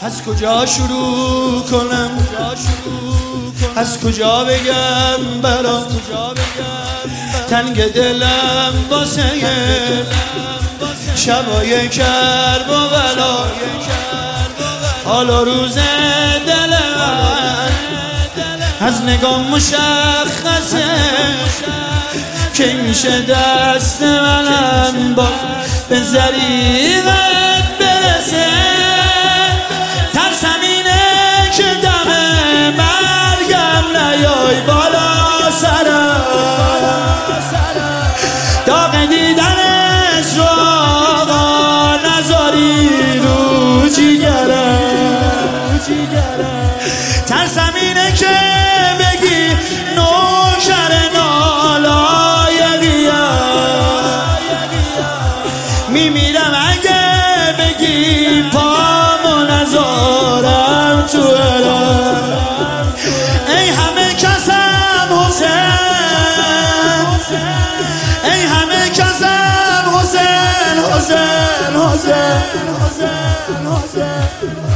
از کجا شروع کنم، از کجا بگم برات، تنگ دلم واسه شبای کرب و بلا، حال و روز دل من از نگاه مشخصه که میشه دست منم با به ذریعت برسه. ترسم اینه که دم مرگم نیای بالا سرم، داغ دیدنش رو آقا نذاری رو جیگرم. ترسم اینه که بگی نوکر نالایقیم، میمیرم اگه بگی پامو نذارم تو ارم. ای همه کسم حسین، ای همه کسم حسین، حسین حسین حسین حسین.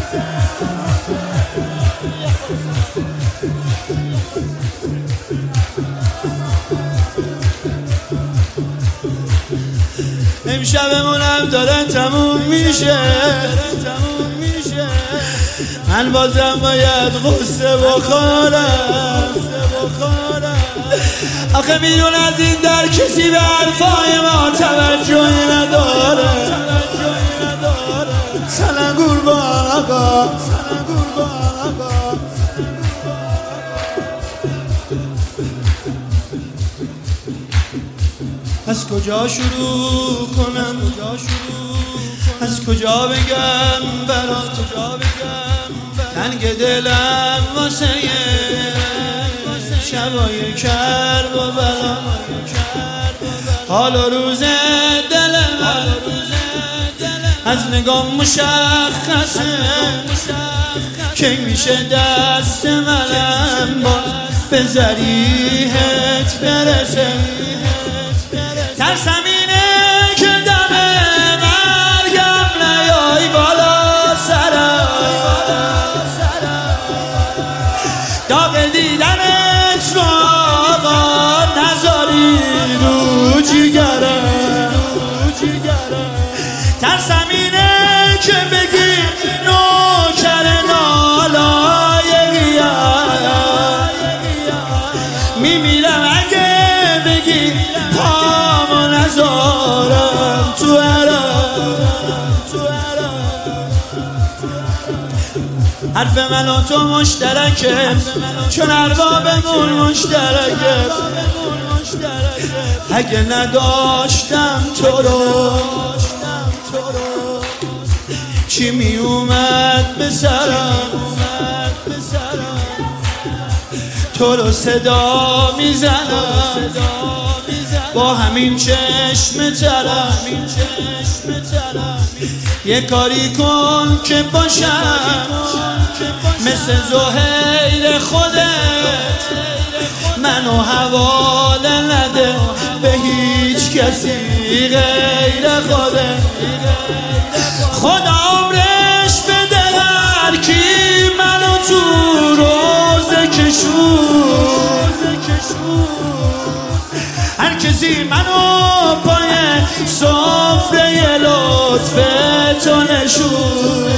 امشبمونم داره تموم میشه، من بازم باید غصه بخورم. آخه بیرون از این در کسی به حرفای ما توجهی نداره. سلام قربان آقا، از کجا شروع کنم، از کجا بگم برات، تنگ دلم واسه شبای کرب و بلا، حال و روز دل من از نگاه مشخصه که میشه دست منم با به ذریعت برسه. ترسم اینه که دم مرگم نیای بالا سرم، داغ دیدنت رو آقا نذاری رو جیگرم. ترسم اینه که بگی نوکر نالایقیم، میمیرم اگه بگی پامو نذارم تو ارم. حرف من و تو مشترکه چون اربابمون مشترکه. اگه نداشتم تو رو چی می اومد به سرم، تو رو صدا میزنم با همین چشم ترم. یه کاری کن که باشم مثل زهیر خودت، منو حواله نده به هیچ کسی غیر خودت. خدا عمرش بده هر کی منو تو روزه کشون، هر کسی منو پای سفره لطف تو نشون.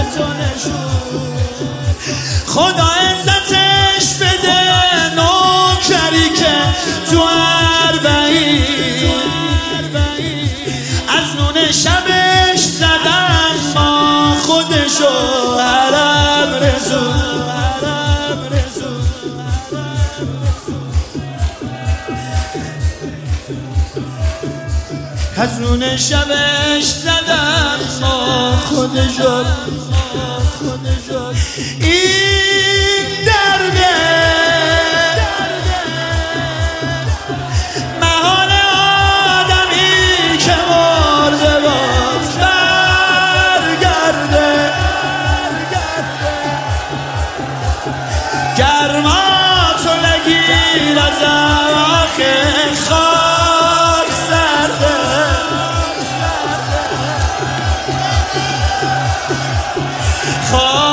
خدا عزتش بده نوکری که تو اربعین از نون شبش زدن ما خودشو حرم رسون. از نون شبش زدن ما خودشو. این درده محال آدمی که مرده باز برگرده. گرماتو نگیر از آخر خاک سرده. خاک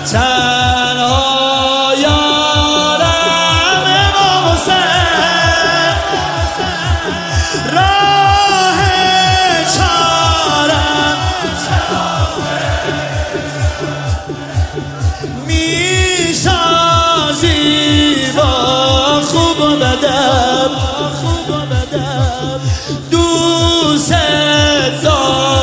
تنها یارم امام حسین، راه چارم میسازی با خوب و بدم، دوست دارم